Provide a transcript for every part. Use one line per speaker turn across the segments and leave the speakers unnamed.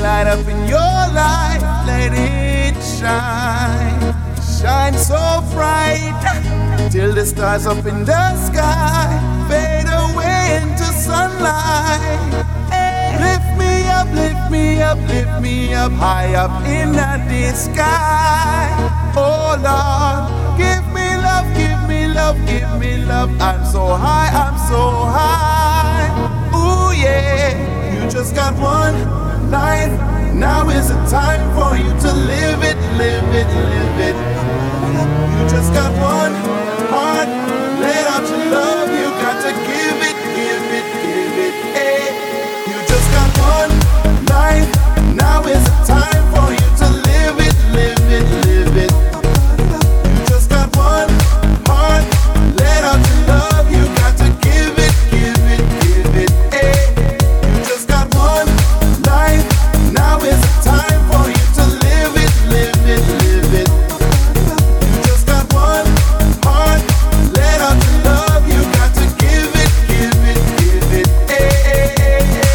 light up in your life, let it shine. Shine so bright till the stars up in the sky fade away into sunlight. Lift me up, lift me up, lift me up, high up in the sky. Oh Lord, give me love, give me love, give me love. I'm so high, I'm so high. Ooh yeah, you just got one life. Now is the time for you to live it, live it, live it. You just got one heart, let out your love. You got to give it, give it, give it. Hey. You just got one life. Now is the time for you to live it, live it, live it. You just got one heart, let out your love. You got to give it, give it, give it. Hey. You just got one life. Now is the time for you to live it, live it, live it. You just got one heart, let out your love. You got to give it, give it, give it. Hey, hey, hey, hey.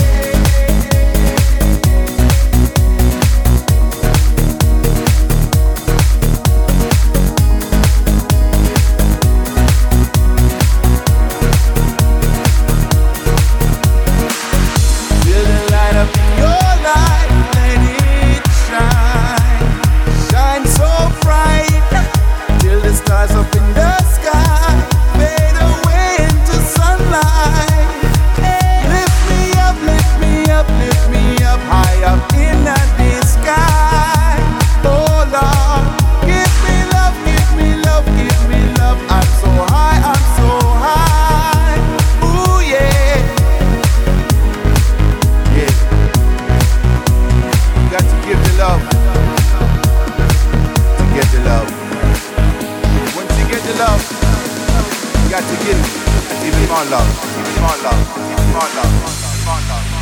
Feel the light up in your life, let it shine. Shine so bright till the stars up in the sky fade away into sunlight. Lift me up, lift me up, lift me up, high up in the sky. Oh Lord, give me love, give me love, give me love. I'm so high, I'm so high. Ooh yeah, yeah. You got to give the love to get the love. Once you get the love, you got to give it. Give me more love, give me more love, give me more love, give me more love.